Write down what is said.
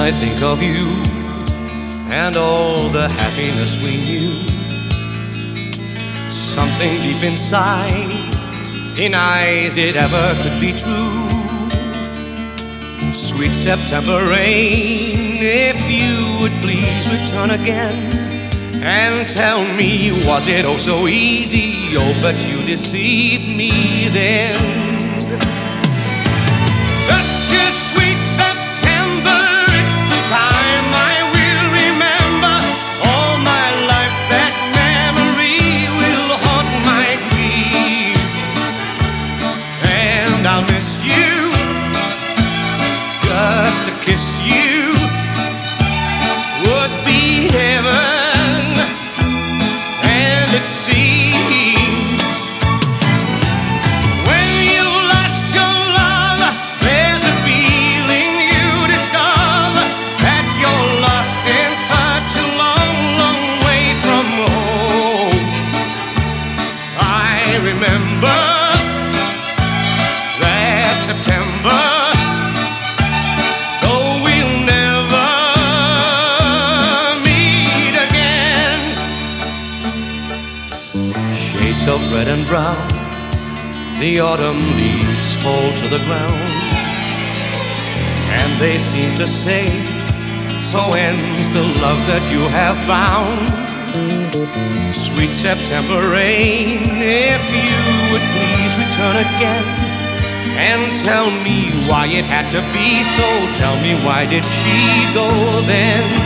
I think of you and all the happiness we knew, something deep inside denies it ever could be true. Sweet September rain, if you would please return again and tell me, was it oh so easy? Oh, but you deceived me then. Such a sweet September, it's the time I will remember. All my life that memory will haunt my dream, and I'll miss you. Just to kiss you would be heaven, and it seems when you lost your love, there's a feeling you discover that you're lost in such a long, long way from home. I remember that September, of red and brown, the autumn leaves fall to the ground, and they seem to say, so ends the love that you have found. Sweet September rain, if you would please return again and tell me why it had to be so. Tell me, why did she go then?